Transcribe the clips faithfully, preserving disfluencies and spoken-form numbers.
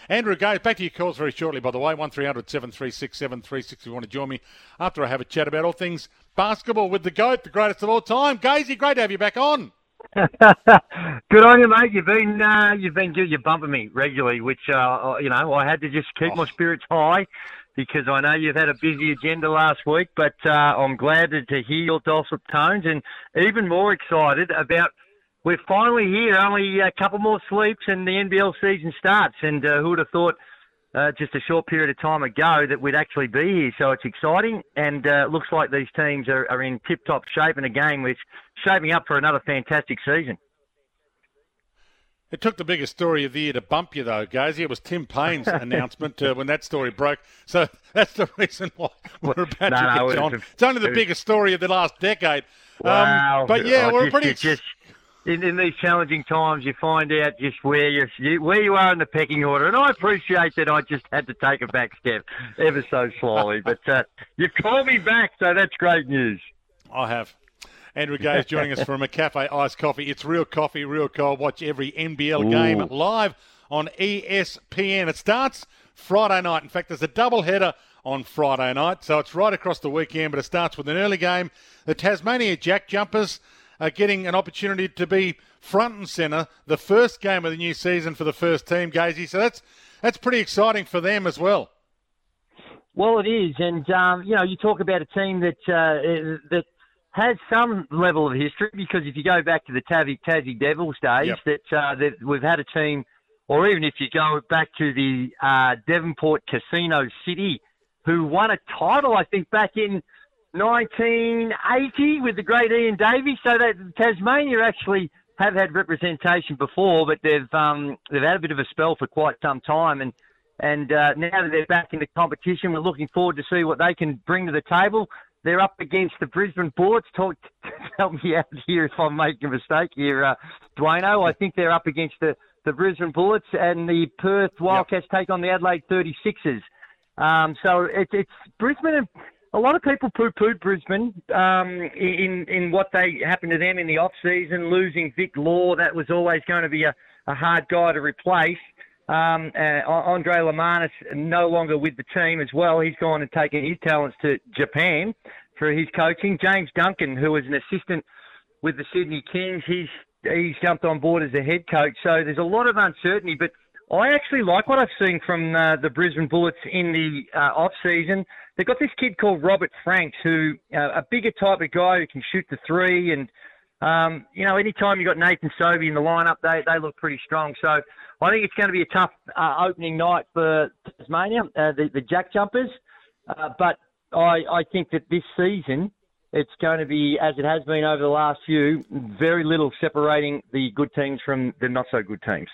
Andrew Gaze, back to your calls very shortly, by the way. one three hundred seven three six seven three six if you want to join me after I have a chat about all things basketball with the GOAT, the greatest of all time. Gazy, great to have you back on. Good on you, mate. You've been uh, you've been good. You're bumping me regularly, which uh, you know I had to just keep oh. my spirits high because I know you've had a busy agenda last week. But uh, I'm glad to, to hear your dulcet tones, and even more excited about we're finally here. Only a couple more sleeps, and the N B L season starts. And uh, who would have thought? Uh, just a short period of time ago that we'd actually be here. So it's exciting, and uh, looks like these teams are, are in tip-top shape in a game which is shaping up for another fantastic season. It took the biggest story of the year to bump you, though, Gazy. It was Tim Payne's announcement uh, when that story broke. So that's the reason why we're about no, to no, get on. It, it's only the it, biggest story of the last decade. Wow. Um, but, yeah, I we're just, pretty... Just, In, in these challenging times, you find out just where you're, you where you are in the pecking order, and I appreciate that. I just had to take a back step, ever so slowly. But uh, you've called me back, so that's great news. I have. Andrew Gaze joining us from a Cafe Iced Coffee. It's real coffee, real cold. Watch every N B L Ooh. game live on E S P N. It starts Friday night. In fact, there's a double header on Friday night, so it's right across the weekend. But it starts with an early game. The Tasmania Jack Jumpers are getting an opportunity to be front and centre, the first game of the new season for the first team, Gazy. So that's that's pretty exciting for them as well. Well, it is, and um, you know, you talk about a team that uh, that has some level of history, because if you go back to the Tassie, Tassie Devils days, yep. that uh, that we've had a team, or even if you go back to the uh, Devonport Casino City, who won a title, I think, back in nineteen eighty with the great Ian Davies. So that Tasmania actually have had representation before, but they've um, they've had a bit of a spell for quite some time, and and uh, now that they're back in the competition, we're looking forward to see what they can bring to the table. They're up against the Brisbane Bullets. Talk, help me out here if I'm making a mistake here, uh, Dwayno. I think they're up against the, the Brisbane Bullets, and the Perth Wildcats yep. take on the Adelaide thirty-sixers. Um, so it, it's Brisbane and a lot of people poo-pooed Brisbane um, in in what they happened to them in the off-season, losing Vic Law. That was always going to be a, a hard guy to replace. Um, uh, Andre Lamanis no longer with the team as well. He's gone and taken his talents to Japan for his coaching. James Duncan, who was an assistant with the Sydney Kings, he's he's jumped on board as a head coach. So there's a lot of uncertainty, but I actually like what I've seen from uh, the Brisbane Bullets in the uh, off-season. They've got this kid called Robert Franks, who uh, a bigger type of guy who can shoot the three. And, um, you know, anytime you've got Nathan Sobey in the lineup, they, they look pretty strong. So I think it's going to be a tough uh, opening night for Tasmania, uh, the, the Jack Jumpers. Uh, but I, I think that this season it's going to be, as it has been over the last few, very little separating the good teams from the not-so-good teams.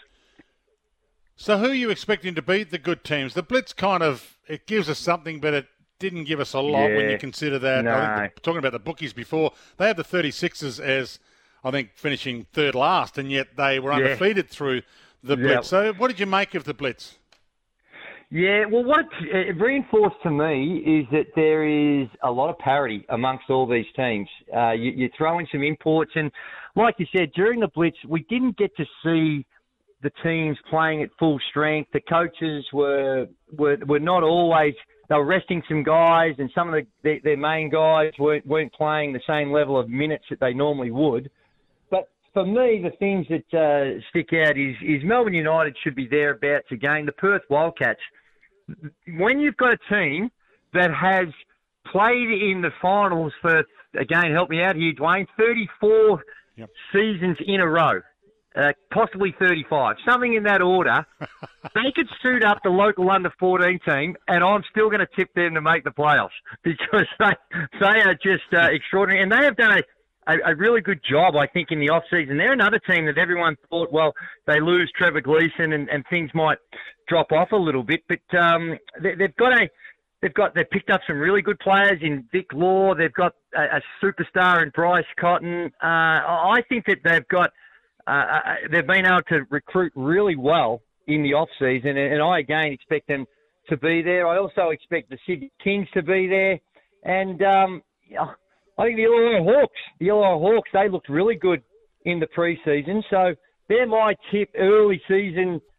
So who are you expecting to beat the good teams? The Blitz kind of, it gives us something, but it didn't give us a lot yeah, when you consider that. No. I think the, talking about the bookies before, they had the thirty-sixers as, I think, finishing third last, and yet they were yeah. undefeated through the Blitz. Yep. So what did you make of the Blitz? Yeah, well, what it reinforced to me is that there is a lot of parity amongst all these teams. Uh, you, you throw in some imports, and like you said, during the Blitz, we didn't get to see the teams playing at full strength. The coaches were were, were not always, they were resting some guys, and some of the, their, their main guys weren't, weren't playing the same level of minutes that they normally would. But for me, the things that uh, stick out is, is Melbourne United should be thereabouts again. The Perth Wildcats, when you've got a team that has played in the finals for, again, help me out here, Dwayne, thirty-four yep. seasons in a row. Uh, possibly thirty-five, something in that order. They could suit up the local under fourteen team, and I'm still going to tip them to make the playoffs because they they are just uh, extraordinary. And they have done a, a, a really good job, I think, in the off-season. They're another team that everyone thought, well, they lose Trevor Gleeson and, and things might drop off a little bit. But um, they, they've got a they've got they've picked up some really good players in Vic Law. They've got a, a superstar in Bryce Cotton. Uh, I think that they've got. Uh, they've been able to recruit really well in the off-season, and, and I, again, expect them to be there. I also expect the Sydney Kings to be there. And um, I think the Illawarra Hawks, the Illawarra Hawks, they looked really good in the pre-season. So they're my tip, early season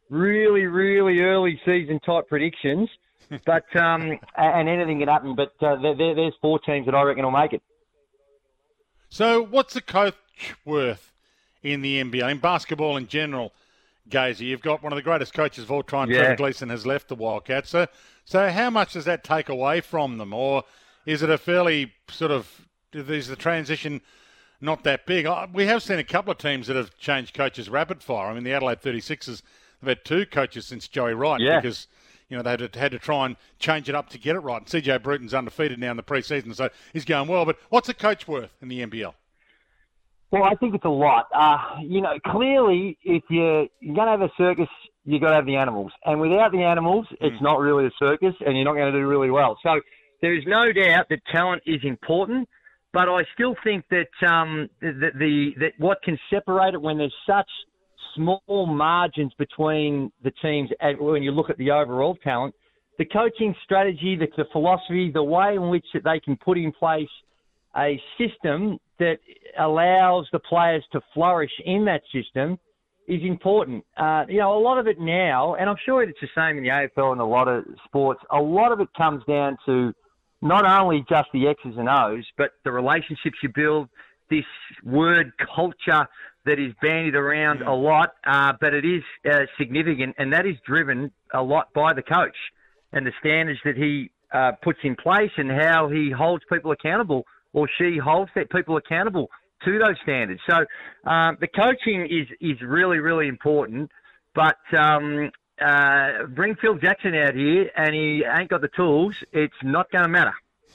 really, really early season type predictions. But um, and anything can happen. But uh, there, there, there's four teams that I reckon will make it. So what's the coach worth in the N B A? In basketball in general, Gazy, you've got one of the greatest coaches of all time, Yeah. Trevor Gleeson, has left the Wildcats. So, so how much does that take away from them? Or is it a fairly sort of, is the transition not that big? We have seen a couple of teams that have changed coaches rapid fire. I mean, the Adelaide thirty-sixers have had two coaches since Joey Wright Yeah. because, you know, they had to, had to try and change it up to get it right. And C J Bruton's undefeated now in the preseason, so he's going well. But what's a coach worth in the N B L? Well, I think it's a lot. Uh, you know, clearly, if you're, you're going to have a circus, you've got to have the animals. And without the animals, mm. it's not really a circus, and you're not going to do really well. So there is no doubt that talent is important, but I still think that um, the, the that what can separate it when there's such small margins between the teams, and when you look at the overall talent, the coaching strategy, the, the philosophy, the way in which they can put in place a system that allows the players to flourish in that system is important. Uh, you know, a lot of it now, and I'm sure it's the same in the A F L and a lot of sports, a lot of it comes down to not only just the X's and O's, but the relationships you build, this word culture that is bandied around a lot, uh, but it is uh, significant, and that is driven a lot by the coach and the standards that he uh, puts in place and how he holds people accountable, or she holds that people accountable to those standards. So um, the coaching is, is really, really important. But um, uh, bring Phil Jackson out here and he ain't got the tools, it's not going to matter.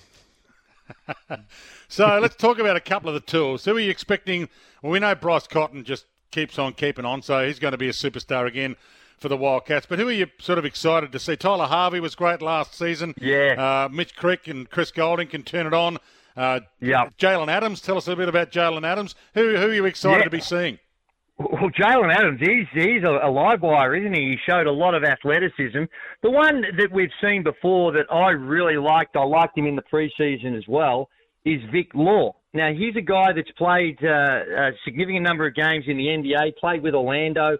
So let's talk about a couple of the tools. Who are you expecting? Well, we know Bryce Cotton just keeps on keeping on, so he's going to be a superstar again for the Wildcats. But who are you sort of excited to see? Tyler Harvey was great last season. Yeah. Uh, Mitch Crick and Chris Golding can turn it on. Uh, yeah. Jalen Adams, tell us a bit about Jalen Adams. Who, who are you excited yeah. to be seeing? Well, Jalen Adams, he's, he's a, a live wire, isn't he? He showed a lot of athleticism. The one that we've seen before that I really liked, I liked him in the preseason as well, is Vic Law. Now, he's a guy that's played uh, a significant number of games in the N B A, played with Orlando.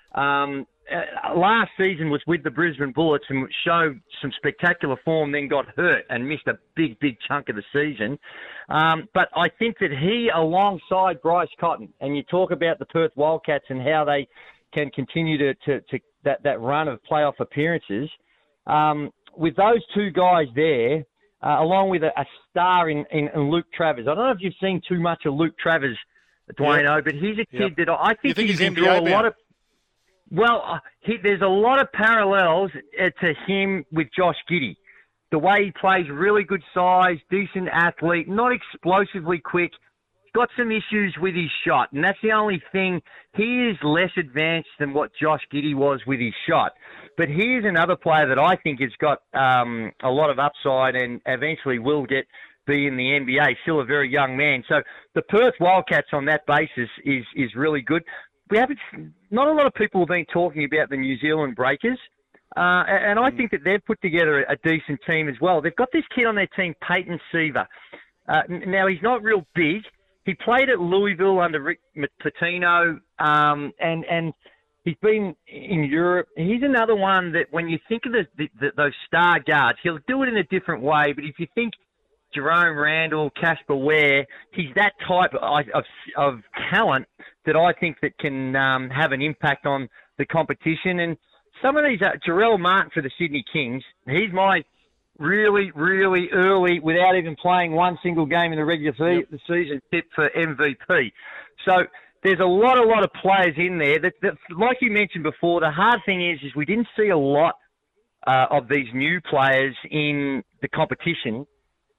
Um, uh, last season was with the Brisbane Bullets and showed some spectacular form, then got hurt and missed a big, big chunk of the season. Um, but I think that he, alongside Bryce Cotton, and you talk about the Perth Wildcats and how they can continue to, to, to that, that run of playoff appearances, um, with those two guys there, uh, along with a, a star in, in, in Luke Travers. I don't know if you've seen too much of Luke Travers, Dwayne, yep. but he's a kid yep. that I think, think he he's can draw a lot of... Well, uh, he, there's a lot of parallels uh, to him with Josh Giddey. The way he plays, really good size, decent athlete, not explosively quick, got some issues with his shot, and that's the only thing. He is less advanced than what Josh Giddey was with his shot. But here's another player that I think has got um, a lot of upside and eventually will get be in the N B A, still a very young man. So the Perth Wildcats on that basis is is really good. We haven't, not a lot of people have been talking about the New Zealand Breakers, uh, and I think that they've put together a decent team as well. They've got this kid on their team, Peyton Seaver. Uh, now, he's not real big. He played at Louisville under Rick Pitino, um, and, and he's been in Europe. He's another one that when you think of the, the, the, those star guards, he'll do it in a different way, but if you think Jerome Randall, Casper Ware, he's that type of, of, of talent that I think that can um, have an impact on the competition. And some of these, uh, Jarrell Martin for the Sydney Kings, he's my really, really early, without even playing one single game in the regular se- yep. season, tip for M V P. So there's a lot, a lot of players in there that, that, like you mentioned before, the hard thing is, is we didn't see a lot uh, of these new players in the competition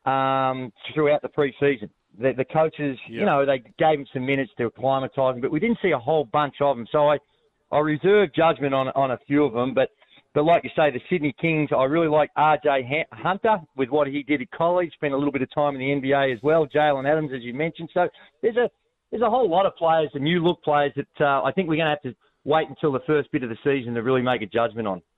um, throughout the pre-season. The, the coaches, yep. you know, they gave them some minutes to acclimatise them, but we didn't see a whole bunch of them. So I, I reserve judgment on on a few of them. But, but like you say, the Sydney Kings, I really like R J Hunter with what he did at college, spent a little bit of time in the N B A as well, Jalen Adams, as you mentioned. So there's a there's a whole lot of players, the new look players, that uh, I think we're going to have to wait until the first bit of the season to really make a judgment on.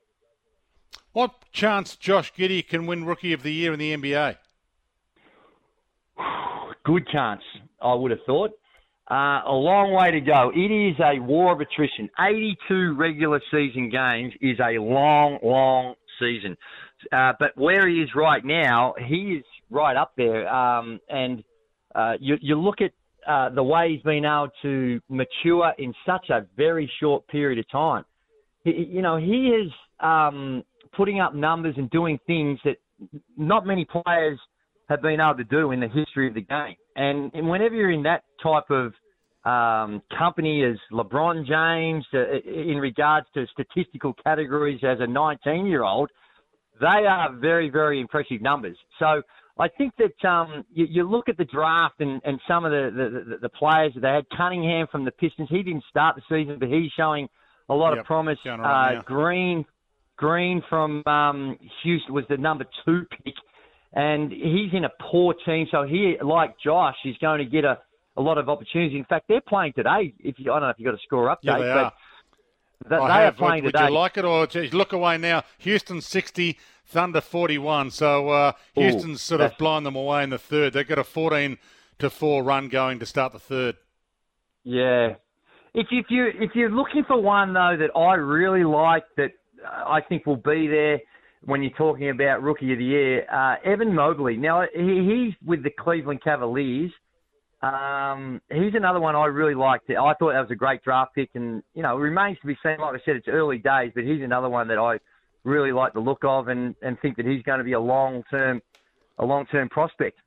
What chance Josh Giddey can win Rookie of the Year in the N B A? Good chance, I would have thought. Uh, a long way to go. It is a war of attrition. eighty-two regular season games is a long, long season. Uh, but where he is right now, he is right up there. Um, and uh, you, you look at uh, the way he's been able to mature in such a very short period of time. He, you know, he is um, putting up numbers and doing things that not many players have been able to do in the history of the game. And, and whenever you're in that type of um, company as LeBron James, uh, in regards to statistical categories as a nineteen-year-old, they are very, very impressive numbers. So I think that um, you, you look at the draft and, and some of the, the, the, the players that they had. Cunningham from the Pistons, he didn't start the season, but he's showing a lot yep, of promise. Right uh, Green Green from um, Houston was the number two pick. And he's in a poor team, so he, like Josh, is going to get a, a lot of opportunities. In fact, they're playing today. If you, I don't know if you've got a score update, yeah, they but are. They, I they have. are playing would, today. Would you like it, or just look away now? Houston sixty, Thunder forty-one. So uh, Houston's Ooh, sort of blown them away in the third. They've got a fourteen to four run going to start the third. Yeah. If, if you if you're looking for one though that I really like, that I think will be there when you're talking about Rookie of the Year, uh, Evan Mobley. Now, he, he's with the Cleveland Cavaliers. Um, he's another one I really liked. I thought that was a great draft pick, and, you know, it remains to be seen. Like I said, it's early days, but he's another one that I really like the look of and, and think that he's going to be a long-term a long-term prospect.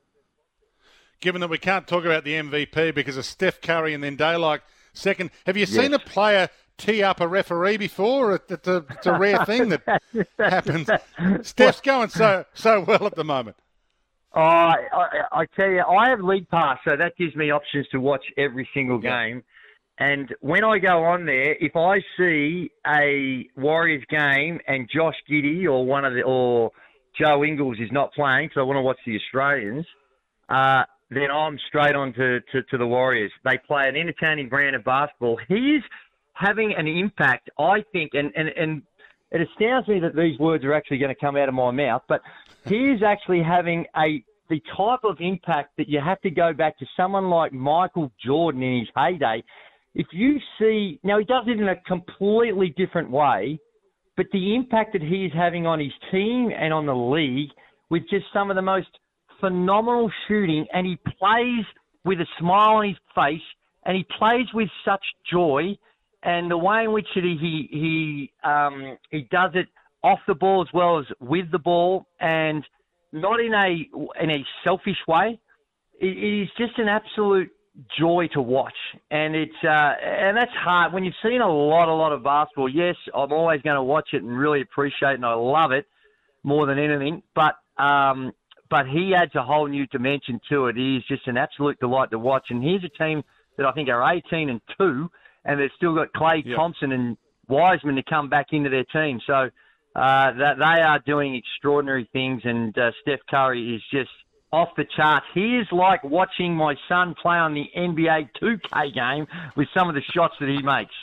Given that we can't talk about the M V P because of Steph Curry and then Daylight second, have you seen yes. a player tee up a referee before? It's a, it's a rare thing that happens. Steph's going so so well at the moment. Oh, I, I, I tell you, I have League Pass, so that gives me options to watch every single game. Yeah. And when I go on there, if I see a Warriors game and Josh Giddey or one of the or Joe Ingles is not playing, because I want to watch the Australians, uh, then I'm straight on to, to, to the Warriors. They play an entertaining brand of basketball. He's having an impact, I think, and, and, and it astounds me that these words are actually going to come out of my mouth, but he is actually having a the type of impact that you have to go back to someone like Michael Jordan in his heyday. If you see, now he does it in a completely different way, but the impact that he is having on his team and on the league with just some of the most phenomenal shooting, and he plays with a smile on his face, and he plays with such joy, and the way in which he he he, um, he does it off the ball as well as with the ball, and not in a in a selfish way. It, it is just an absolute joy to watch, and it's uh, and that's hard when you've seen a lot a lot of basketball. Yes, I'm always going to watch it and really appreciate it, and I love it more than anything. But um, but he adds a whole new dimension to it. He is just an absolute delight to watch. And here's a team that I think are eighteen and two, and they've still got Klay yep. Thompson and Wiseman to come back into their team. So uh, that they are doing extraordinary things, and uh, Steph Curry is just off the charts. He is like watching my son play on the N B A two K game with some of the shots that he makes.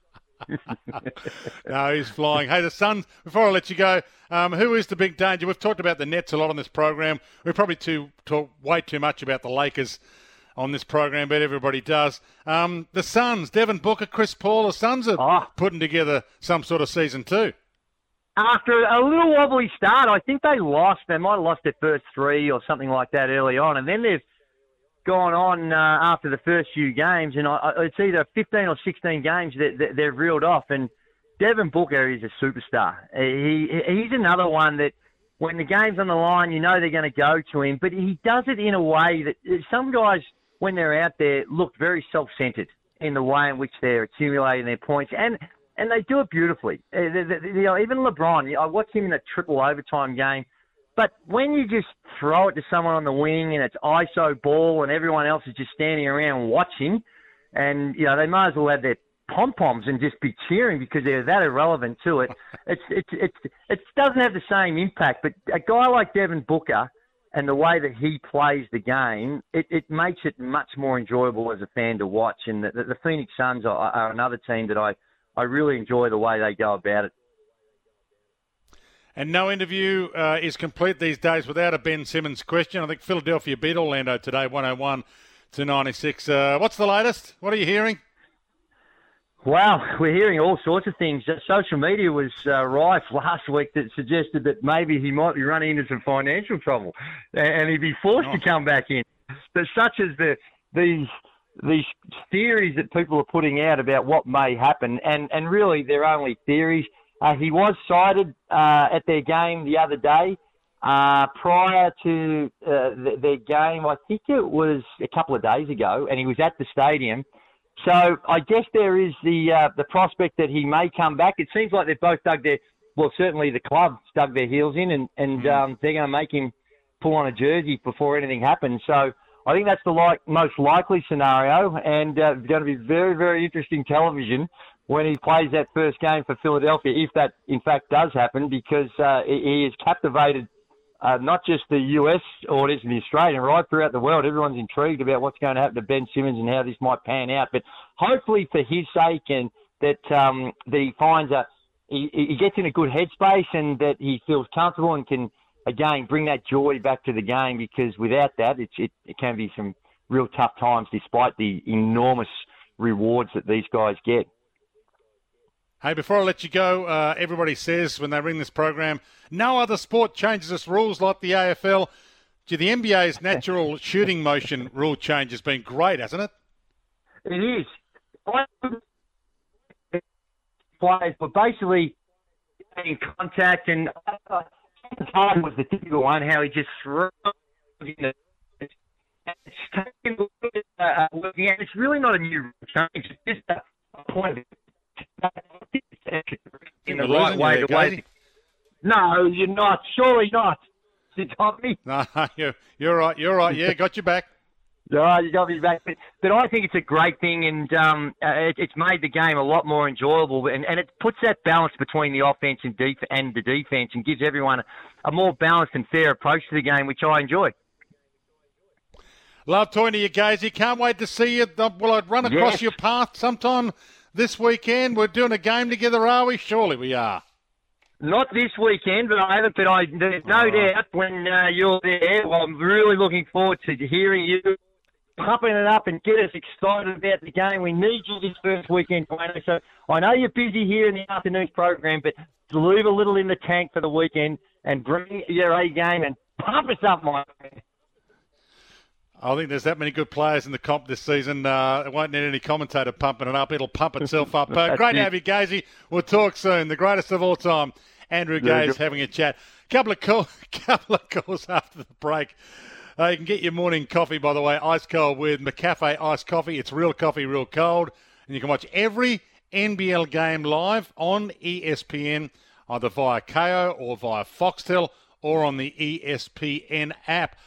No, he's flying. Hey, the Suns, before I let you go, um, who is the big danger? We've talked about the Nets a lot on this program. We probably too, talk way too much about the Lakers on this program, but everybody does. Um, the Suns, Devin Booker, Chris Paul, the Suns are oh. putting together some sort of season too. After a little wobbly start, I think they lost. They might have lost their first three or something like that early on, and then they've gone on uh, after the first few games, and I, it's either fifteen or sixteen games that, that they've reeled off. And Devin Booker is a superstar. He he's another one that when the game's on the line, you know they're going to go to him, but he does it in a way that some guys, when they're out there, look very self-centered in the way in which they're accumulating their points, and and they do it beautifully. You know, even LeBron, I watched him in a triple overtime game. But when you just throw it to someone on the wing and it's I S O ball and everyone else is just standing around watching, and you know they might as well have their pom poms and just be cheering because they're that irrelevant to it. It's it's it's it doesn't have the same impact. But a guy like Devin Booker and the way that he plays the game, it, it makes it much more enjoyable as a fan to watch. And the, the, the Phoenix Suns are, are another team that I, I really enjoy the way they go about it. And no interview uh, is complete these days without a Ben Simmons question. I think Philadelphia beat Orlando today, one oh one two ninety-six. Uh, what's the latest? What are you hearing? Well, we're hearing all sorts of things. Social media was uh, rife last week that suggested that maybe he might be running into some financial trouble and he'd be forced oh. to come back in. But such as the these these theories that people are putting out about what may happen, and, and really they're only theories. Uh, he was cited uh, at their game the other day. Uh, prior to uh, th- their game, I think it was a couple of days ago, and he was at the stadium. So I guess there is the uh, the prospect that he may come back. It seems like they've both dug their, well, certainly the club dug their heels in, and, and mm. um, they're going to make him pull on a jersey before anything happens. So I think that's the like, most likely scenario, and uh, going to be very, very interesting television when he plays that first game for Philadelphia, if that in fact does happen, because uh, he has captivated Uh, not just the U S audience and the Australian, right throughout the world. Everyone's intrigued about what's going to happen to Ben Simmons and how this might pan out. But hopefully for his sake, and that um, that he finds a he, he gets in a good headspace and that he feels comfortable and can again bring that joy back to the game. Because without that, it's, it it can be some real tough times, despite the enormous rewards that these guys get. Hey, before I let you go, uh, everybody says when they ring this program, no other sport changes its rules like the A F L. Gee, the N B A's natural shooting motion rule change has been great, hasn't it? It is. Players, but basically in contact, and uh, time was the typical one, how he just threw in the. It's really not a new change. It's just a point of in the right way. The way. No, you're not. Surely not. You got me? No, you're, you're right. You're right. Yeah, got you back. No, you got me back. But, but I think it's a great thing, and um, uh, it, it's made the game a lot more enjoyable, and, and it puts that balance between the offense and, def- and the defense, and gives everyone a, a more balanced and fair approach to the game, which I enjoy. Love talking to you, Gazy. Can't wait to see you. Will I run across yes. your path sometime this weekend? We're doing a game together, are we? Surely we are. Not this weekend, but I haven't. But I, there's no oh. doubt when uh, you're there. Well, I'm really looking forward to hearing you pumping it up and get us excited about the game. We need you this first weekend, Wayne. So I know you're busy here in the afternoon's program, but leave a little in the tank for the weekend and bring your A game and pump us up, my man. I think there's that many good players in the comp this season. Uh, it won't need any commentator pumping it up. It'll pump itself up. Uh, great to have you, Gazy. We'll talk soon. The greatest of all time, Andrew Gaze, having a chat. Couple of call, couple of calls after the break. Uh, you can get your morning coffee, by the way, ice cold with McCafe Iced Coffee. It's real coffee, real cold. And you can watch every N B L game live on E S P N, either via K O or via Foxtel or on the E S P N app.